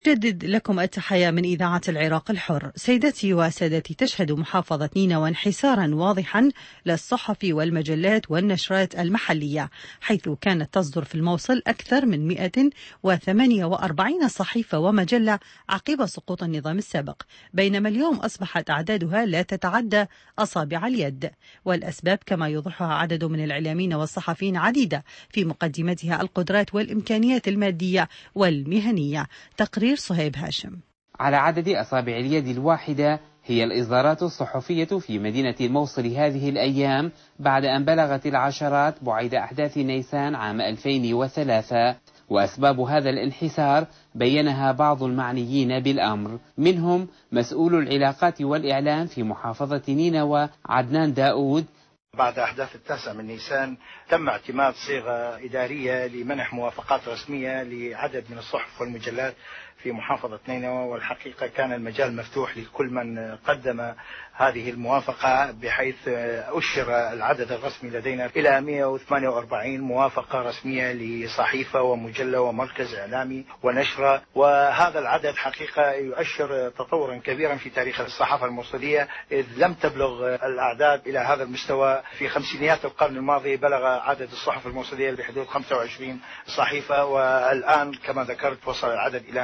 جدد لكم التحية من إذاعة العراق الحر. سيدتي وسادتي، تشهد محافظة نينوى انحسارا واضحا للصحف والمجلات والنشرات المحلية، حيث كانت تصدر في الموصل أكثر من 148 صحيفة ومجلة عقب سقوط النظام السابق، بينما اليوم أصبحت أعدادها لا تتعدى أصابع اليد. والأسباب كما يوضحها عدد من الإعلاميين والصحفيين عديدة، في مقدمتها القدرات والإمكانيات المادية والمهنية. تقرير صهيب هاشم. على عدد أصابع اليد الواحدة هي الإصدارات الصحفية في مدينة الموصل هذه الأيام، بعد أن بلغت العشرات بعد أحداث نيسان عام 2003. وأسباب هذا الانحسار بينها بعض المعنيين بالأمر، منهم مسؤول العلاقات والإعلام في محافظة نينوى عدنان داود. بعد أحداث 9 من نيسان تم اعتماد صيغة إدارية لمنح موافقات رسمية لعدد من الصحف والمجلات في محافظة نينوى، والحقيقة كان المجال مفتوح لكل من قدم هذه الموافقة، بحيث أشر العدد الرسمي لدينا إلى 148 موافقة رسمية لصحيفة ومجلة ومركز إعلامي ونشرة. وهذا العدد حقيقة يؤشر تطورا كبيرا في تاريخ الصحافة الموصلية، إذ لم تبلغ الأعداد إلى هذا المستوى. في خمسينيات القرن الماضي بلغ عدد الصحف الموصلية بحدود 25 صحيفة، والآن كما ذكرت وصل العدد إلى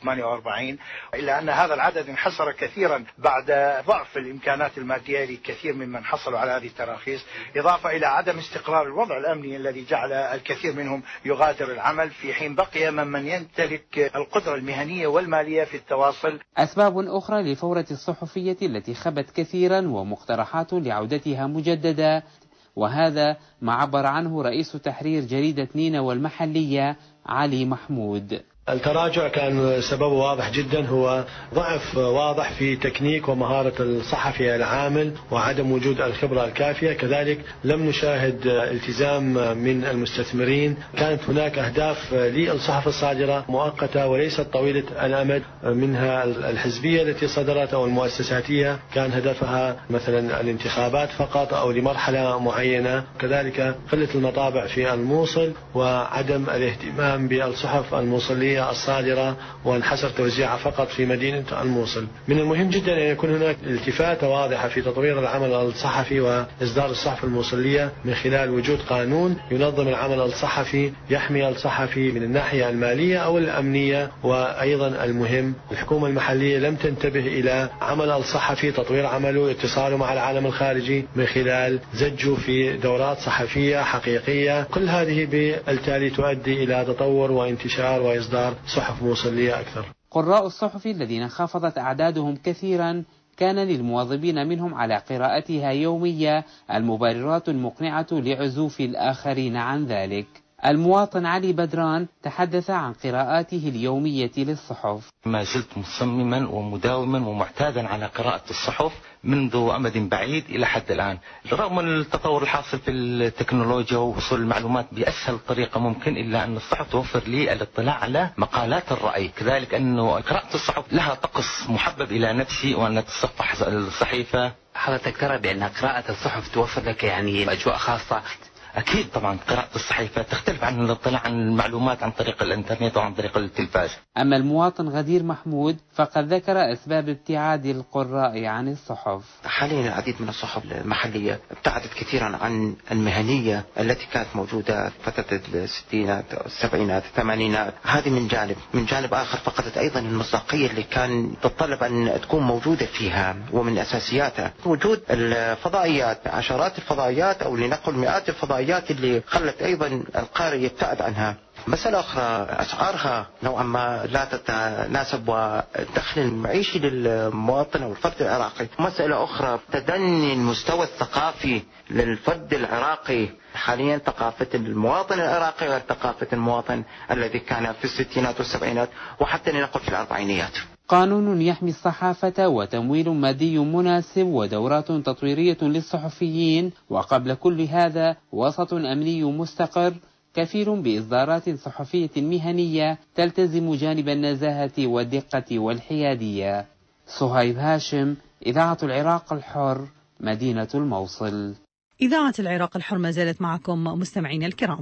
148، إلا أن هذا العدد انحسر كثيرا بعد ضعف الإمكانات المادية لكثير ممن حصلوا على هذه التراخيص، إضافة إلى عدم استقرار الوضع الأمني الذي جعل الكثير منهم يغادر العمل، في حين بقي من يمتلك القدرة المهنية والمالية في التواصل. أسباب أخرى لفورة الصحفية التي خبت كثيرا ومقترحات لعودتها مجددا، وهذا ما عبر عنه رئيس تحرير جريدة نينوى المحلية علي محمود. التراجع كان سببه واضح جدا، هو ضعف واضح في تكنيك ومهارة الصحفي العامل وعدم وجود الخبرة الكافية. كذلك لم نشاهد التزام من المستثمرين. كانت هناك أهداف للصحف الصادرة مؤقتة وليست طويلة الأمد، منها الحزبية التي صدرت أو المؤسساتية كان هدفها مثلا الانتخابات فقط أو لمرحلة معينة. كذلك قلة المطابع في الموصل وعدم الاهتمام بالصحف الموصلية الصادرة وانحصر توزيعها فقط في مدينة الموصل. من المهم جدا أن يكون هناك التفاتة واضحة في تطوير العمل الصحفي وإصدار الصحف الموصلية من خلال وجود قانون ينظم العمل الصحفي، يحمي الصحفي من الناحية المالية أو الأمنية. وأيضا المهم، الحكومة المحلية لم تنتبه إلى عمل الصحفي، تطوير عمله، اتصاله مع العالم الخارجي من خلال زجه في دورات صحفية حقيقية. كل هذه بالتالي تؤدي إلى تطور وانتشار وإصدار صحف موصلية أكثر. قراء الصحف الذين انخفضت أعدادهم كثيرا كان للمواظبين منهم على قراءتها يومية المبررات المقنعة لعزوف الآخرين عن ذلك. المواطن علي بدران تحدث عن قراءاته اليومية للصحف. ما زلت مصمما ومداوما ومعتادا على قراءة الصحف منذ أمد بعيد إلى حد الآن، رغم التطور الحاصل في التكنولوجيا ووصول المعلومات بأسهل طريقة ممكن، إلا أن الصحف توفر لي الاطلاع على مقالات الرأي. كذلك أنه قراءة الصحف لها طقس محبب إلى نفسي، وأن تتصفح الصحيفة. حضرتك ترى بأن قراءة الصحف توفر لك يعني أجواء خاصة؟ أكيد طبعا، قراءة الصحيفة تختلف عن الاطلاع عن المعلومات عن طريق الإنترنت وعن طريق التلفاز. أما المواطن غدير محمود فقد ذكر أسباب ابتعاد القراء عن الصحف. حاليا العديد من الصحف المحلية ابتعدت كثيرا عن المهنية التي كانت موجودة في فترة الستينات السبعينات الثمانينات. هذه من جانب آخر فقدت أيضا المصداقية اللي كان تتطلب أن تكون موجودة فيها، ومن أساسياتها وجود الفضائيات، عشرات الفضائيات أو لنقل مئات الفضائيات اللي خلت أيضا القارئ يبتعد عنها. مسألة أخرى، أسعارها نوعا ما لا تتناسب والدخل المعيشي للمواطن أو الفرد العراقي. مسألة أخرى، تدني المستوى الثقافي للفرد العراقي. حاليا ثقافة المواطن العراقي غير ثقافة المواطن الذي كان في الستينات والسبعينات وحتى لنقل في الأربعينيات. قانون يحمي الصحافة وتمويل مادي مناسب ودورات تطويرية للصحفيين، وقبل كل هذا وسط أمني مستقر كفيل بإصدارات صحفية مهنية تلتزم جانب النزاهة والدقة والحيادية. صهيب هاشم، إذاعة العراق الحر، مدينة الموصل. إذاعة العراق الحر ما زالت معكم مستمعين الكرام.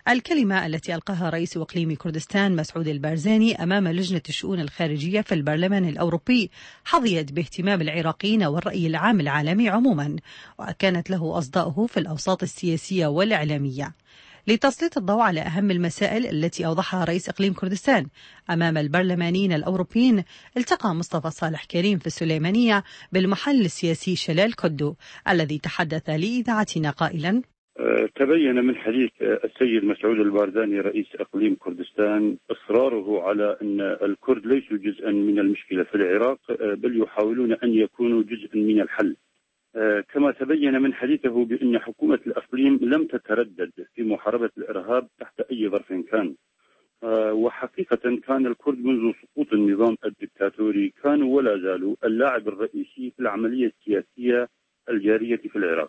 الكلمة التي ألقاها رئيس إقليم كردستان مسعود البارزاني أمام لجنة الشؤون الخارجية في البرلمان الأوروبي حظيت باهتمام العراقيين والرأي العام العالمي عموما، وكانت له أصداؤه في الأوساط السياسية والإعلامية. لتسليط الضوء على أهم المسائل التي أوضحها رئيس إقليم كردستان أمام البرلمانيين الأوروبيين، التقى مصطفى صالح كريم في السليمانية بالمحل السياسي شلال كدو الذي تحدث لإذاعتنا قائلا: تبين من حديث السيد مسعود البارزاني رئيس إقليم كردستان إصراره على أن الكرد ليسوا جزءا من المشكلة في العراق، بل يحاولون أن يكونوا جزءا من الحل. كما تبين من حديثه بأن حكومة الإقليم لم تتردد في محاربة الإرهاب تحت أي ظرف كان، وحقيقة كان الكرد منذ سقوط النظام الدكتاتوري كانوا ولا زالوا اللاعب الرئيسي في العملية السياسية الجارية في العراق،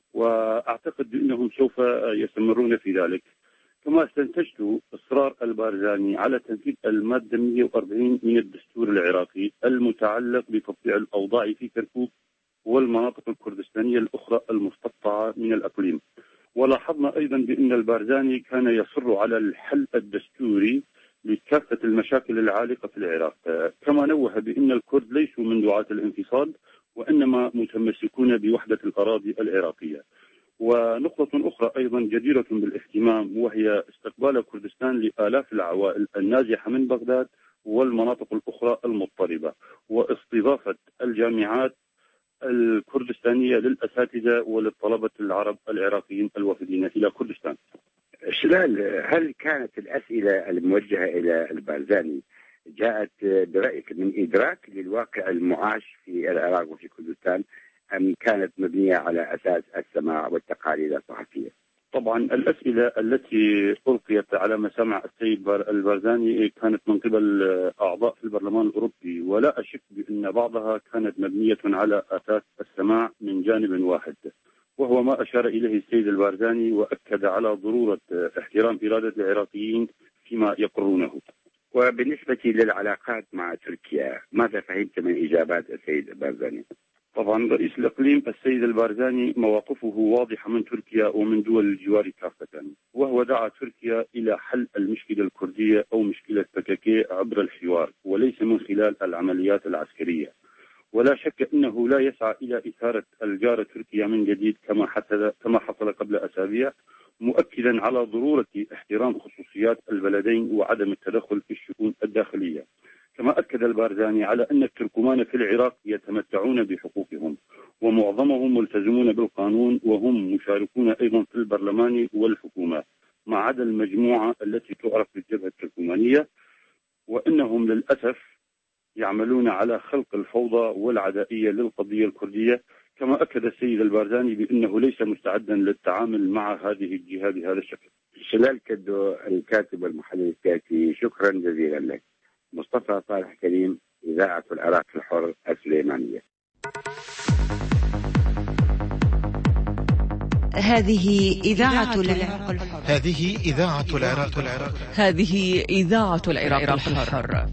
وأعتقد بأنهم سوف يستمرون في ذلك. كما استنتجت إصرار البارزاني على تنفيذ المادة 140 من الدستور العراقي المتعلق بتطبيع الأوضاع في كركوك والمناطق الكردستانية الأخرى المستقطعة من الأقليم. ولاحظنا أيضا بأن البارزاني كان يصر على الحل الدستوري لكافة المشاكل العالقة في العراق، كما نوه بأن الكرد ليسوا من دعاة الانفصال وإنما متمسكون بوحدة الأراضي العراقية. ونقطة أخرى أيضا جديرة بالاهتمام وهي استقبال كردستان لآلاف العوائل النازحة من بغداد والمناطق الأخرى المضطربة، واستضافة الجامعات الكردستانية للأساتذة وللطلبة العرب العراقيين الوافدين إلى كردستان. شلال، هل كانت الأسئلة الموجهة إلى البارزاني جاءت برأيك من إدراك للواقع المعاش في العراق وفي كردستان، أم كانت مبنية على أساس السماع والتقارير الصحفية؟ طبعا الأسئلة التي ألقيت على مسامع السيد البارزاني كانت من قبل أعضاء في البرلمان الأوروبي، ولا أشك بأن بعضها كانت مبنية على أساس السماع من جانب واحد، وهو ما أشار إليه السيد البارزاني، وأكد على ضرورة احترام إرادة العراقيين فيما يقرونه. وبالنسبة للعلاقات مع تركيا، ماذا فهمت من إجابات السيد البارزاني؟ طبعا رئيس الإقليم السيد البارزاني مواقفه واضحة من تركيا ومن دول الجوار كافة، وهو دعا تركيا إلى حل المشكلة الكردية أو مشكلة PKK عبر الحوار وليس من خلال العمليات العسكرية. ولا شك أنه لا يسعى إلى إثارة الجارة تركيا من جديد كما حصل قبل أسابيع، مؤكدا على ضرورة احترام خصوصيات البلدين وعدم التدخل في الشؤون الداخلية. كما أكد البارزاني على أن التركمان في العراق يتمتعون بحقوقهم ومعظمهم ملتزمون بالقانون، وهم مشاركون أيضا في البرلمان والحكومة ما عدا المجموعة التي تعرف بالجبهة التركمانية، وأنهم للأسف يعملون على خلق الفوضى والعدائية للقضية الكردية. كما أكد السيد البارزاني بأنه ليس مستعدا للتعامل مع هذه الجهة بهذا الشكل. شلال كدو، الكاتب والمحلل السياسي، شكرا جزيلا لك. مصطفى صالح كريم، إذاعة العراق الحر السليمانية. هذه إذاعة العراق الحر. هذه إذاعة العراق الحر. هذه إذاعة العراق الحر.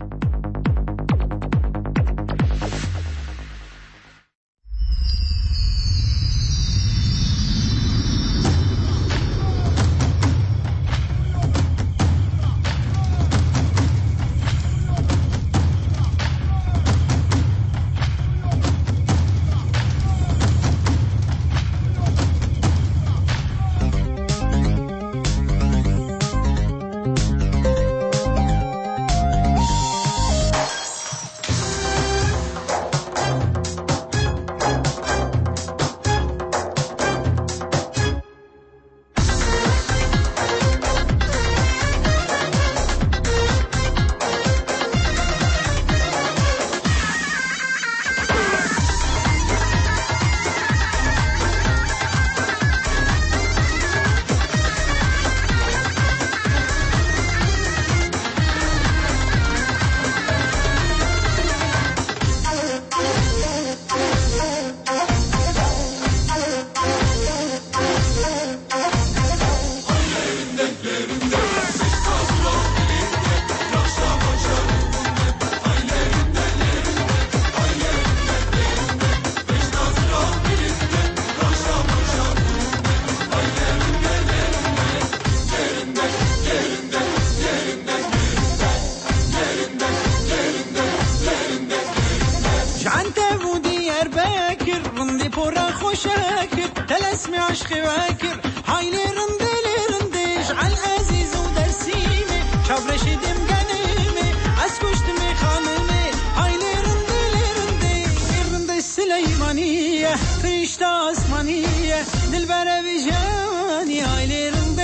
خوشاكر تلسمي عشقي واكر هاي ليرندي ليرنديش عالعزيز ودرسيمي شابرش دم قنيمي اسكشت مي خانمي هاي ليرندي ليرندي ليرندي السليمانية فريشتا اسمانية دلبرة بجاني هاي ليرندي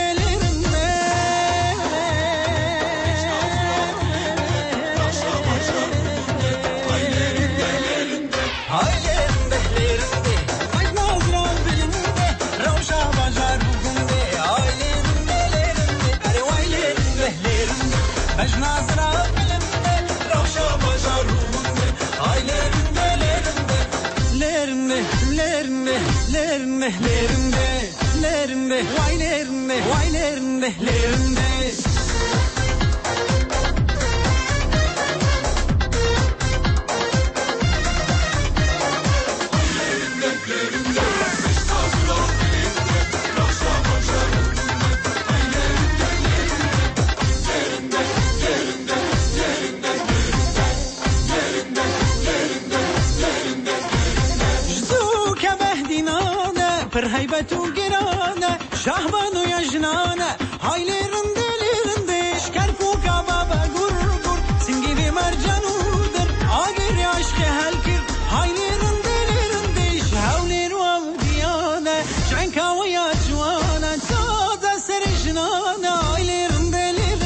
هيبة وقرانة شهبان ويا جنانة هاي ليرندي ليرنديش كركوكا بابا قرقر سنجي في مرجان ودر عاقر يا عشقي هالكر هاي ليرندي ليرنديش هاولي روام ديانة شعنكا ويا جوانا تازا سر جنانة هاي ليرندي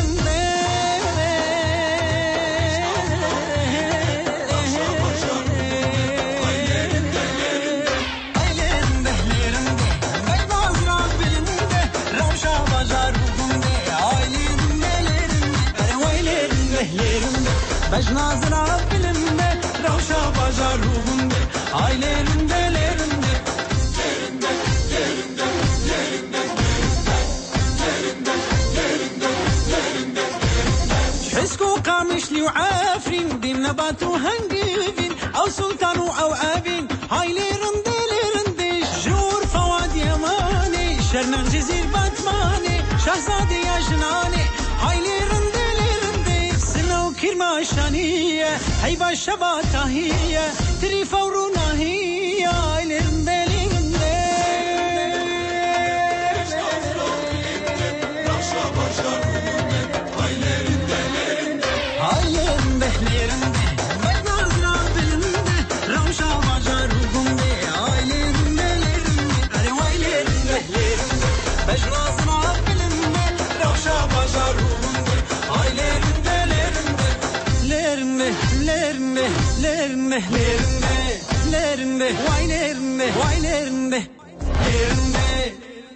بجنازنا فيلمه روشا بجاروهم هاي ليرنده ليرنده ليرنده ليرنده ليرنده حسكو قامش لي وعافرين دين نبات وهنجيفين او سلطان او ابين هاي ليرنده ليرنده جور فواد يماني شرنق جزير باتماني شهزادي يا جناني هاي ليرنده كرما شانية هيبة شباتها هي تري فورونا هي ليرندي ليرندي هاي ليرندي ليرندي بجنازنا بلندي روشا بجاروهم هاي ليرندي ليرندي أري واي ليرندي ليرندي بجنازنا بلندي روشا بجاروهم هاي ليرندي ليرنده ليرنده ليرنده واي ليرنده واي ليرنده ليرنده.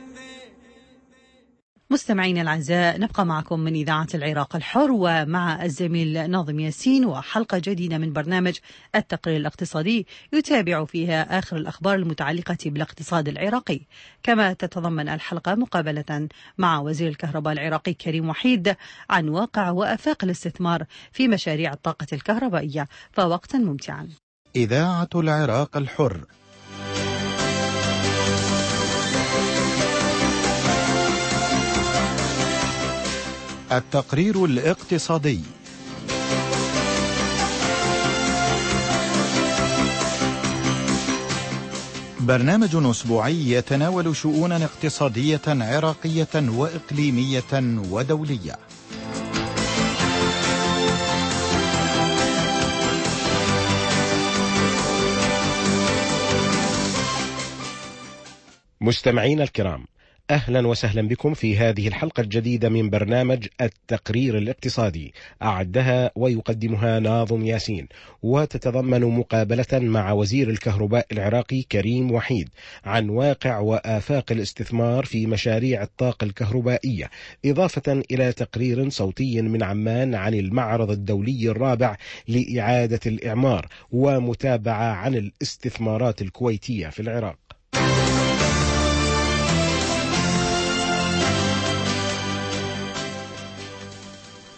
مستمعين الأعزاء، نبقى معكم من إذاعة العراق الحر ومع الزميل ناظم ياسين وحلقة جديدة من برنامج التقرير الاقتصادي يتابع فيها آخر الأخبار المتعلقة بالاقتصاد العراقي، كما تتضمن الحلقة مقابلة مع وزير الكهرباء العراقي كريم وحيد عن واقع وآفاق الاستثمار في مشاريع الطاقة الكهربائية، فوقتا ممتعا. إذاعة العراق الحر. التقرير الاقتصادي. برنامج أسبوعي يتناول شؤونا اقتصادية عراقية وإقليمية ودولية. مستمعين الكرام، أهلا وسهلا بكم في هذه الحلقة الجديدة من برنامج التقرير الاقتصادي، أعدها ويقدمها ناظم ياسين، وتتضمن مقابلة مع وزير الكهرباء العراقي كريم وحيد عن واقع وآفاق الاستثمار في مشاريع الطاقة الكهربائية، إضافة إلى تقرير صوتي من عمان عن المعرض الدولي الرابع لإعادة الإعمار، ومتابعة عن الاستثمارات الكويتية في العراق.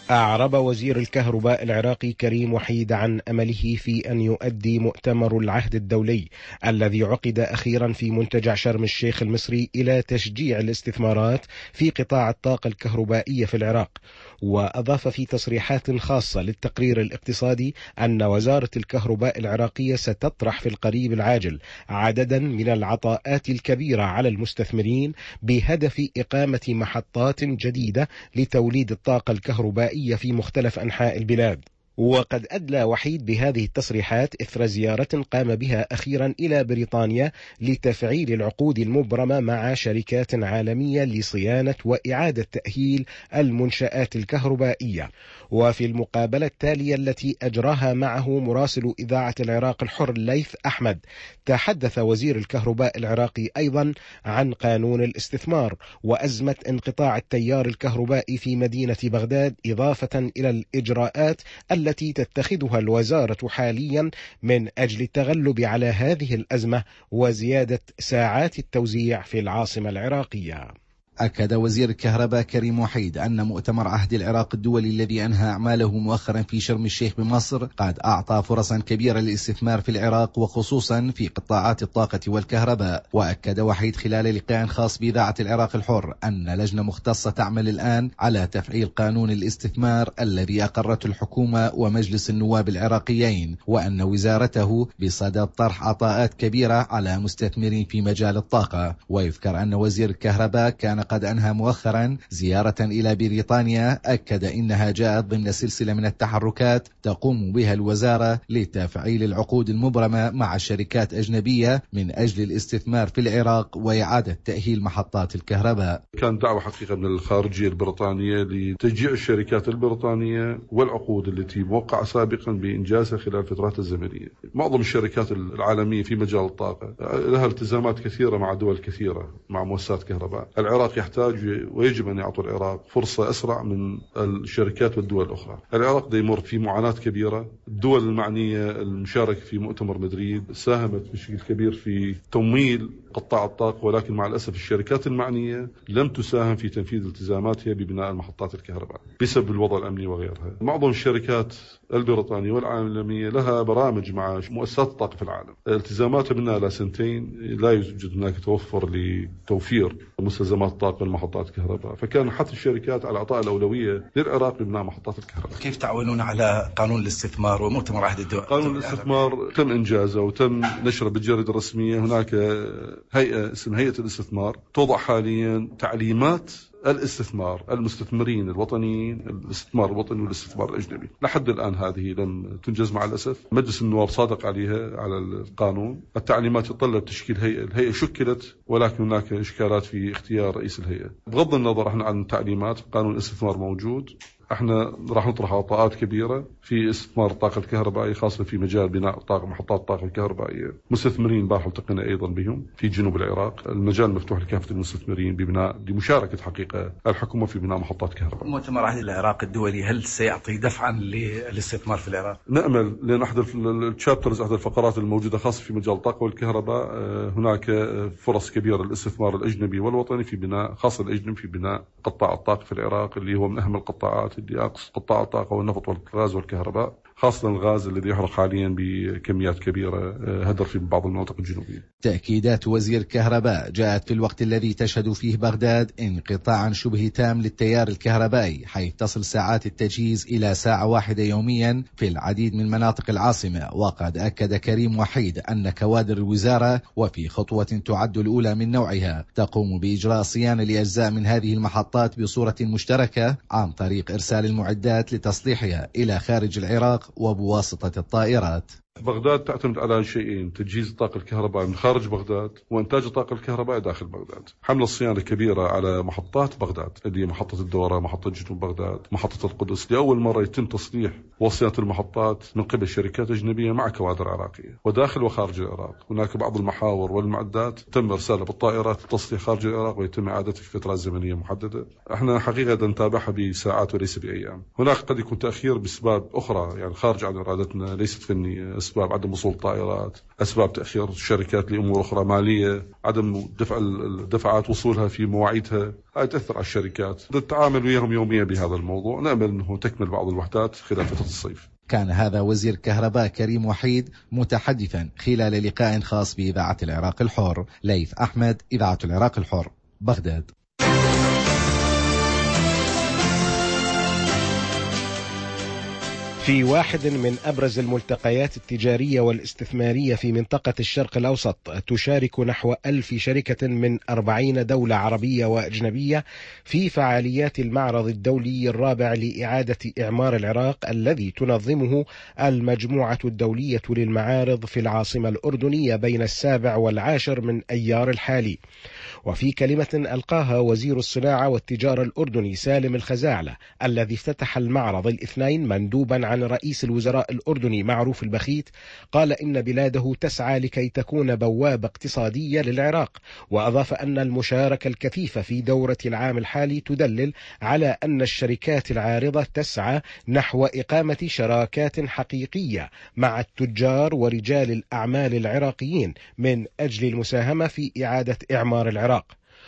أعرب وزير الكهرباء العراقي كريم وحيد عن أمله في أن يؤدي مؤتمر العهد الدولي الذي عقد أخيرا في منتجع شرم الشيخ المصري إلى تشجيع الاستثمارات في قطاع الطاقة الكهربائية في العراق. وأضاف في تصريحات خاصة للتقرير الاقتصادي أن وزارة الكهرباء العراقية ستطرح في القريب العاجل عددا من العطاءات الكبيرة على المستثمرين بهدف إقامة محطات جديدة لتوليد الطاقة الكهربائية في مختلف أنحاء البلاد. وقد أدلى وحيد بهذه التصريحات إثر زيارة قام بها أخيرا إلى بريطانيا لتفعيل العقود المبرمة مع شركات عالمية لصيانة وإعادة تأهيل المنشآت الكهربائية. وفي المقابلة التالية التي أجراها معه مراسل إذاعة العراق الحر ليث أحمد، تحدث وزير الكهرباء العراقي أيضا عن قانون الاستثمار وأزمة انقطاع التيار الكهربائي في مدينة بغداد، إضافة إلى الإجراءات التي تتخذها الوزارة حاليا من أجل التغلب على هذه الأزمة وزيادة ساعات التوزيع في العاصمة العراقية. أكد وزير الكهرباء كريم وحيد أن مؤتمر عهد العراق الدولي الذي أنهى أعماله مؤخرا في شرم الشيخ بمصر قد أعطى فرصا كبيرة للاستثمار في العراق وخصوصا في قطاعات الطاقة والكهرباء. وأكد وحيد خلال لقاء خاص بإذاعة العراق الحر أن لجنة مختصة تعمل الآن على تفعيل قانون الاستثمار الذي أقرته الحكومة ومجلس النواب العراقيين، وأن وزارته بصدد طرح عطاءات كبيرة على مستثمرين في مجال الطاقة. ويذكر أن وزير الكهرباء كان قد أنهى مؤخرا زيارة إلى بريطانيا أكد إنها جاءت ضمن سلسلة من التحركات تقوم بها الوزارة لتفعيل العقود المبرمة مع شركات أجنبية من أجل الاستثمار في العراق وإعادة تأهيل محطات الكهرباء. كان دعوة حقيقة من الخارجية البريطانية لتشجيع الشركات البريطانية والعقود التي موقعة سابقا بإنجازها خلال الفترات الزمنية. معظم الشركات العالمية في مجال الطاقة لها التزامات كثيرة مع دول كثيرة مع مؤسسات كهرباء. العراق يحتاج ويجب أن يعطوا العراق فرصة أسرع من الشركات والدول الأخرى. العراق يمر في معاناة كبيرة. الدول المعنية المشاركة في مؤتمر مدريد ساهمت بشكل كبير في تمويل قطاع الطاقة، ولكن مع الأسف الشركات المعنية لم تساهم في تنفيذ التزاماتها ببناء المحطات الكهرباء بسبب الوضع الأمني وغيرها. معظم الشركات البريطانية والعالمية لها برامج مع مؤسسات الطاقة في العالم، التزاماتها منها ل2 سنين لا يوجد هناك توفر لتوفير مستلزمات الطاقة والمحطات الكهرباء، فكان حث الشركات على إعطاء الأولوية للعراق ببناء محطات الكهرباء. كيف تعاونون على قانون الاستثمار ومؤتمر عهد الدولي؟ قانون الاستثمار تم إنجازه وتم نشره بالجريدة الرسمية. هناك هيئة اسمها هيئة الاستثمار توضع حاليا تعليمات الاستثمار المستثمرين الوطنيين، الاستثمار الوطني والاستثمار الأجنبي. لحد الآن هذه لم تنجز مع الأسف. مجلس النواب صادق عليها على القانون. التعليمات تتطلب تشكيل هيئة، الهيئة شكلت ولكن هناك إشكالات في اختيار رئيس الهيئة. بغض النظر احنا عن التعليمات، قانون الاستثمار موجود. احنا راح نطرح عطاءات كبيرة في استثمار الطاقة الكهربائية خاصة في مجال بناء محطات الطاقة الكهربائية. مستثمرين بارح التقينا أيضا بهم في جنوب العراق. المجال مفتوح لكافة المستثمرين لمشاركة حقيقة الحكومة في بناء محطات كهرباء. مؤتمر عهد العراق الدولي هل سيعطي دفعا للاستثمار في العراق؟ نأمل، لأن أحد الشابترز أحد الفقرات الموجودة خاصة في مجال الطاقة والكهرباء هناك فرص كبيرة للاستثمار الأجنبي والوطني في بناء، خاصة الأجنبي في بناء قطاع الطاقة في العراق اللي هو من أهم القطاعات اللي أقصد قطاع الطاقة والنفط والغاز والكهرباء، خاصة الغاز الذي يحرق حاليا بكميات كبيرة هدر في بعض المناطق الجنوبية. تأكيدات وزير الكهرباء جاءت في الوقت الذي تشهد فيه بغداد انقطاعا شبه تام للتيار الكهربائي، حيث تصل ساعات التجهيز إلى ساعة واحدة يوميا في العديد من مناطق العاصمة. وقد أكد كريم وحيد أن كوادر الوزارة وفي خطوة تعد الأولى من نوعها تقوم بإجراء صيانة لأجزاء من هذه المحطات بصورة مشتركة عن طريق إرسال المعدات لتصليحها إلى خارج العراق وبواسطة الطائرات. بغداد تعتمد على شيئين: تجهيز الطاقة الكهربائية من خارج بغداد وإنتاج الطاقة الكهربائية داخل بغداد. حملة صيانة كبيرة على محطات بغداد اللي هي محطة الدورة، محطة جنوب بغداد، محطة القدس. لأول مرة يتم تصليح وصيانة المحطات من قبل شركات أجنبية مع كوادر عراقية وداخل وخارج العراق. هناك بعض المحاور والمعدات تم إرسالها بالطائرات للتصليح خارج العراق ويتم إعادتها في فترة زمنية محددة. احنا حقيقة نتابعها بساعات وليس بأيام. هناك قد يكون تأخير بأسباب أخرى يعني خارج عن إرادتنا، ليست فنية. أسباب عدم وصول طائرات، أسباب تأخير الشركات لأمور أخرى مالية، عدم دفع الدفعات وصولها في مواعيدها، هاي تأثر على الشركات. نتعامل وياهم يوميا بهذا الموضوع، نأمل أنه تكمل بعض الوحدات خلال فترة الصيف. كان هذا وزير الكهرباء كريم وحيد متحدثا خلال لقاء خاص بإذاعة العراق الحر. ليث أحمد، إذاعة العراق الحر، بغداد. في واحد من أبرز الملتقيات التجارية والاستثمارية في منطقة الشرق الأوسط، تشارك نحو 1000 شركة من 40 دولة عربية وأجنبية في فعاليات المعرض الدولي الرابع لإعادة إعمار العراق الذي تنظمه المجموعة الدولية للمعارض في العاصمة الأردنية بين 7 و10 من أيار الحالي. وفي كلمة ألقاها وزير الصناعة والتجارة الأردني سالم الخزاعلة الذي افتتح المعرض الاثنين مندوبا عن رئيس الوزراء الأردني معروف البخيت، قال إن بلاده تسعى لكي تكون بوابة اقتصادية للعراق، وأضاف أن المشاركة الكثيفة في دورة العام الحالي تدلل على أن الشركات العارضة تسعى نحو إقامة شراكات حقيقية مع التجار ورجال الأعمال العراقيين من أجل المساهمة في إعادة إعمار العراق.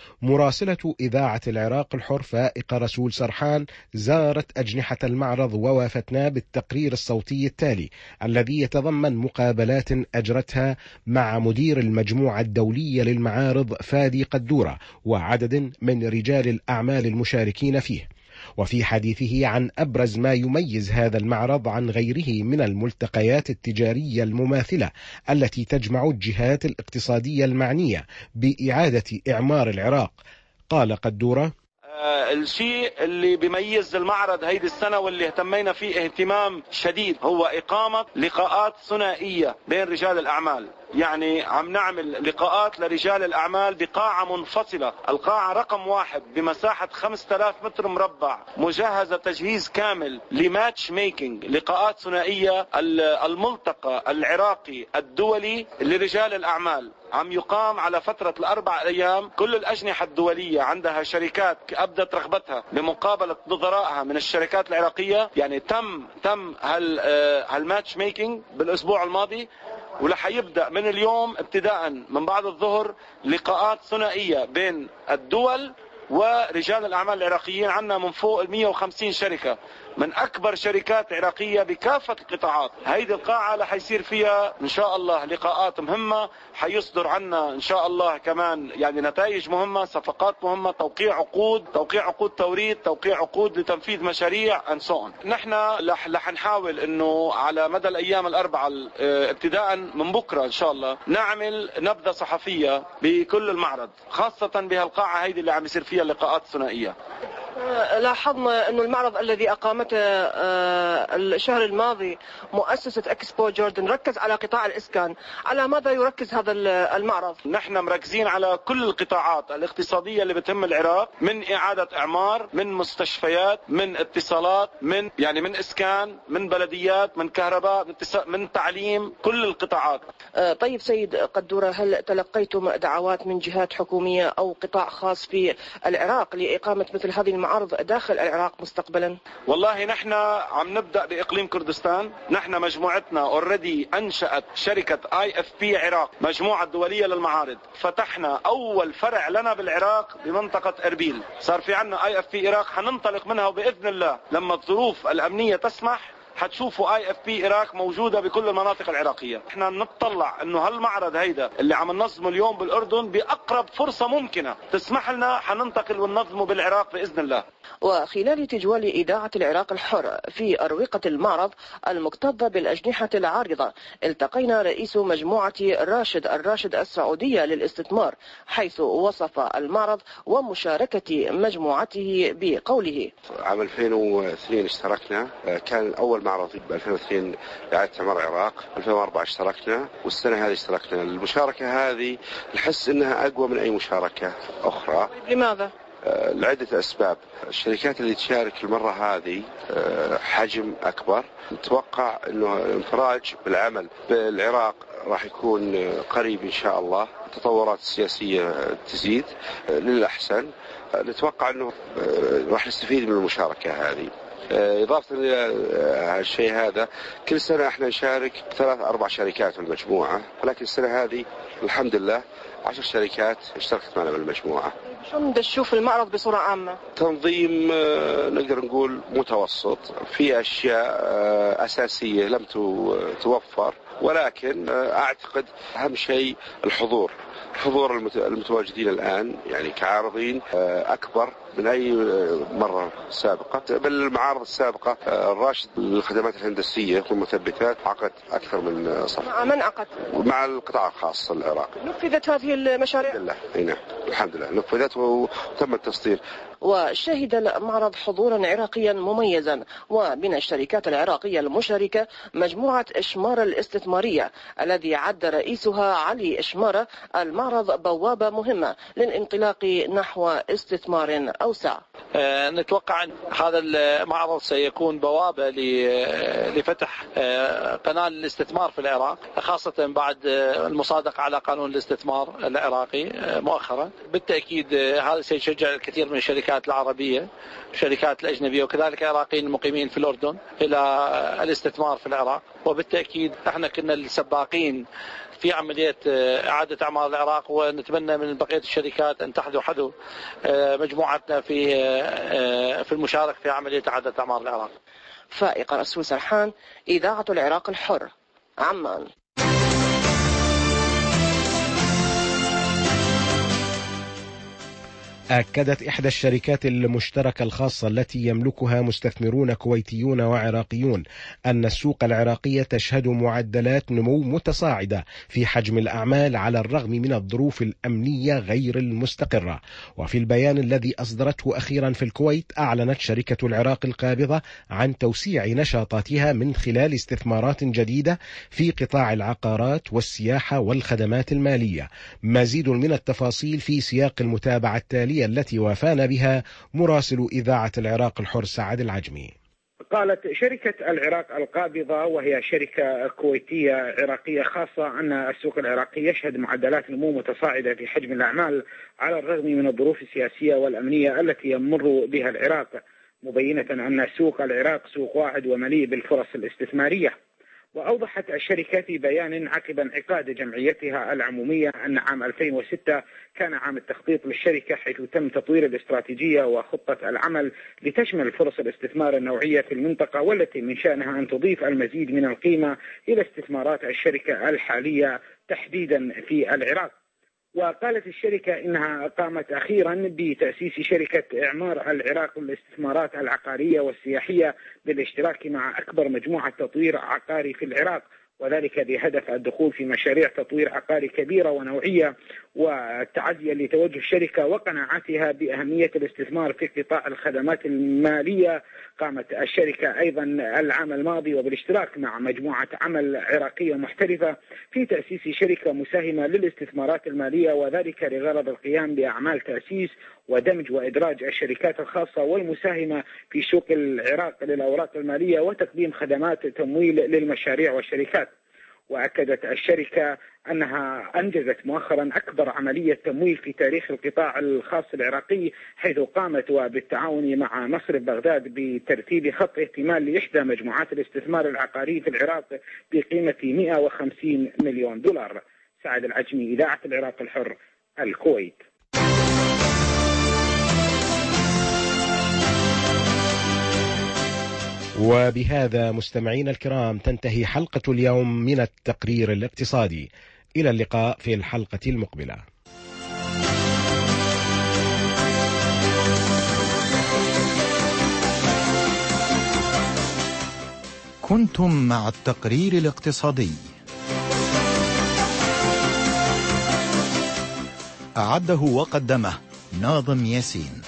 مراسلة إذاعة العراق الحر فائقة رسول سرحان زارت أجنحة المعرض ووافتنا بالتقرير الصوتي التالي الذي يتضمن مقابلات أجرتها مع مدير المجموعة الدولية للمعارض فادي قدورة وعدد من رجال الأعمال المشاركين فيه. وفي حديثه عن أبرز ما يميز هذا المعرض عن غيره من الملتقيات التجارية المماثلة التي تجمع الجهات الاقتصادية المعنية بإعادة إعمار العراق، قال قدورة: الشيء اللي بيميز المعرض هيدي السنة واللي اهتمينا فيه اهتمام شديد هو إقامة لقاءات ثنائية بين رجال الأعمال. يعني عم نعمل لقاءات لرجال الأعمال بقاعة منفصلة، القاعة رقم 1 بمساحة 5000 متر مربع مجهزة تجهيز كامل لماتش ميكينج، لقاءات ثنائية. الملتقى العراقي الدولي لرجال الأعمال عم يقام على فترة 4 أيام. كل الأجنحة الدولية عندها شركات أبدت رغبتها بمقابلة نظرائها من الشركات العراقية. يعني تم هالماتش ميكينج بالأسبوع الماضي، ولحيبدأ من اليوم ابتداء من بعد الظهر لقاءات ثنائية بين الدول ورجال الأعمال العراقيين. عنا من فوق 150 شركة من أكبر شركات عراقية بكافة القطاعات. هيدي القاعة رح يصير فيها إن شاء الله لقاءات مهمة، حيصدر عنا إن شاء الله كمان يعني نتائج مهمة، صفقات مهمة، توقيع عقود توريد، توقيع عقود لتنفيذ مشاريع and so on. نحن رح نحاول إنه على مدى الأيام الأربعة ابتداء من بكرة إن شاء الله نعمل نبذة صحفية بكل المعرض، خاصة بهالقاعة هيدي اللي عم يصير فيها اللقاءات الثنائية. لاحظنا أنه المعرض الذي أقامته الشهر الماضي مؤسسة إكسبو جوردن ركز على قطاع الإسكان. على ماذا يركز هذا المعرض؟ نحن مركزين على كل القطاعات الاقتصادية اللي بتهم العراق، من إعادة إعمار، من مستشفيات، من اتصالات، من إسكان، من بلديات، من كهرباء، من تعليم، كل القطاعات. طيب سيد قدورة، هل تلقيتم دعوات من جهات حكومية أو قطاع خاص في العراق لإقامة مثل هذه المعارض داخل العراق مستقبلا؟ والله نحن عم نبدأ بإقليم كردستان. نحن مجموعتنا اوريدي أنشأت شركة IFP عراق، مجموعة دولية للمعارض. فتحنا أول فرع لنا بالعراق بمنطقة أربيل، صار في عنا IFP عراق، حننطلق منها وبإذن الله لما الظروف الأمنية تسمح حتشوفوا IFP عراق موجودة بكل المناطق العراقية. احنا نتطلع انه هالمعرض هيدا اللي عم ننظمه اليوم بالأردن بأقرب فرصة ممكنة تسمح لنا حننتقل وننظمه بالعراق بإذن الله. وخلال تجوال إذاعة العراق الحر في أروقة المعرض المكتظة بالأجنحة العارضة، التقينا رئيس مجموعة الراشد السعودية للاستثمار، حيث وصف المعرض ومشاركة مجموعته بقوله: عام 2002 اشتركنا، كان أول معرض ب 2002 إعادة إعمار العراق، 2004 اشتركنا، والسنة هذه اشتركنا. المشاركة هذه نحس أنها أقوى من أي مشاركة أخرى. لماذا؟ لعدة أسباب. الشركات اللي تشارك المرة هذه حجم أكبر. نتوقع أنه الانفراج بالعمل بالعراق راح يكون قريب إن شاء الله. التطورات السياسية تزيد للأحسن. نتوقع أنه راح نستفيد من المشاركة هذه. إضافة للشيء هذا كل سنة احنا نشارك 3-4 شركات في المجموعة، ولكن السنة هذه الحمد لله 10 شركات اشتركت معنا بالمجموعة. شلون تشوف المعرض بصورة عامة؟ تنظيم نقدر نقول متوسط، في أشياء أساسية لم توفر، ولكن أعتقد أهم شيء الحضور المتواجدين الآن يعني كعارضين أكبر من أي مرة سابقة. بالمعارض السابقة الراشد للخدمات الهندسية والمثبتات عقد أكثر من صف. مع من عقد؟ مع القطاع الخاص العراقي. نفذت هذه المشاريع؟ الحمد لله نفذت وتم التصدير. وشهد المعرض حضورا عراقيا مميزا، ومن الشركات العراقية المشاركة مجموعة إشمارة الاستثمارية الذي عد رئيسها علي إشمارة المعرض بوابة مهمة للانطلاق نحو استثمار أوسع. نتوقع أن هذا المعرض سيكون بوابة لفتح قناة الاستثمار في العراق، خاصة بعد المصادقة على قانون الاستثمار العراقي مؤخرا. بالتأكيد هذا سيشجع الكثير من الشركات العربية الشركات الأجنبية وكذلك العراقيين المقيمين في الأردن إلى الاستثمار في العراق، وبالتأكيد احنا كنا السباقين في عملية إعادة أعمار العراق، ونتمنى من بقية الشركات أن تحذو مجموعتنا في المشاركة في عملية إعادة أعمار العراق. فائقة رسول سرحان، إذاعة العراق الحر، عمان. أكدت إحدى الشركات المشتركة الخاصة التي يملكها مستثمرون كويتيون وعراقيون أن السوق العراقية تشهد معدلات نمو متصاعدة في حجم الأعمال على الرغم من الظروف الأمنية غير المستقرة. وفي البيان الذي أصدرته أخيرا في الكويت، أعلنت شركة العراق القابضة عن توسيع نشاطاتها من خلال استثمارات جديدة في قطاع العقارات والسياحة والخدمات المالية. مزيد من التفاصيل في سياق المتابعة التالية التي وافانا بها مراسل إذاعة العراق الحر سعد العجمي. قالت شركة العراق القابضة وهي شركة كويتية عراقية خاصة أن السوق العراقي يشهد معدلات نمو متصاعدة في حجم الأعمال على الرغم من الظروف السياسية والأمنية التي يمر بها العراق، مبينة أن سوق العراق سوق واعد ومليء بالفرص الاستثمارية. وأوضحت الشركة في بيان عقب انعقاد جمعيتها العمومية أن عام 2006 كان عام التخطيط للشركة، حيث تم تطوير الاستراتيجية وخطة العمل لتشمل فرص الاستثمار النوعية في المنطقة، والتي من شأنها أن تضيف المزيد من القيمة إلى استثمارات الشركة الحالية تحديدا في العراق. وقالت الشركة إنها قامت أخيرا بتأسيس شركة إعمار العراق للاستثمارات العقارية والسياحية بالاشتراك مع أكبر مجموعة تطوير عقاري في العراق، وذلك بهدف الدخول في مشاريع تطوير عقاري كبيرة ونوعية والتعزية لتوجه الشركة وقناعتها بأهمية الاستثمار في قطاع الخدمات المالية. قامت الشركة أيضا العام الماضي وبالاشتراك مع مجموعة عمل عراقية محترفة في تأسيس شركة مساهمة للاستثمارات المالية، وذلك لغرض القيام بأعمال تأسيس ودمج وإدراج الشركات الخاصة والمساهمة في سوق العراق للأوراق المالية وتقديم خدمات تمويل للمشاريع والشركات. وأكدت الشركة أنها أنجزت مؤخرا أكبر عملية تمويل في تاريخ القطاع الخاص العراقي، حيث قامت وبالتعاون مع مصرف بغداد بترتيب خط اهتمال لإحدى مجموعات الاستثمار العقاري في العراق بقيمة 150 مليون دولار. سعد العجمي، إذاعة العراق الحر، الكويت. وبهذا مستمعين الكرام تنتهي حلقة اليوم من التقرير الاقتصادي. إلى اللقاء في الحلقة المقبلة. كنتم مع التقرير الاقتصادي، أعده وقدمه ناظم ياسين.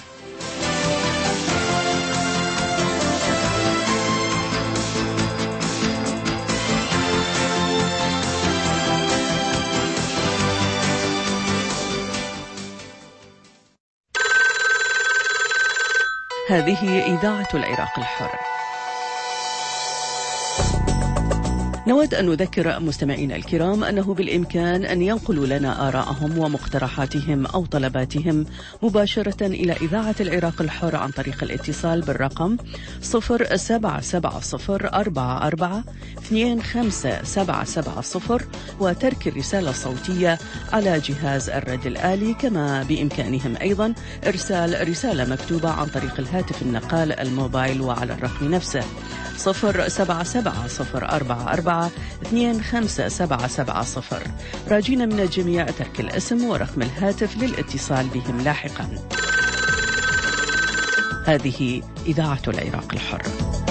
هذه إذاعة العراق الحر. نود أن نذكر مستمعينا الكرام أنه بالإمكان أن ينقلوا لنا آراءهم ومقترحاتهم أو طلباتهم مباشرة إلى إذاعة العراق الحر عن طريق الاتصال بالرقم 0770442570 وترك الرسالة الصوتية على جهاز الرد الآلي، كما بإمكانهم أيضا إرسال رسالة مكتوبة عن طريق الهاتف النقال الموبايل وعلى الرقم نفسه 0770442570. راجين من الجميع ترك الاسم ورقم الهاتف للاتصال بهم لاحقا. هذه إذاعة العراق الحر.